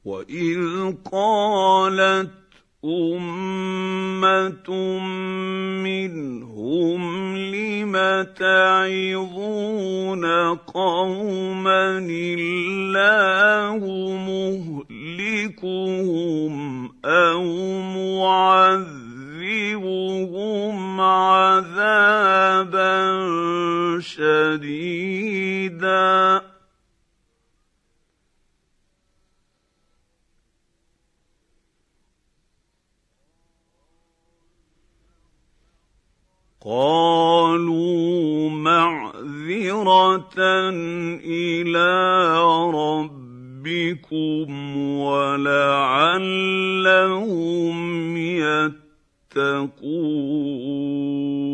وإذ قالت أمة منهم لم تعظون قوما الله مهلكهم أو معذبهم عذابا شديدا قالوا معذرة إلى ربكم ولعلهم يتقون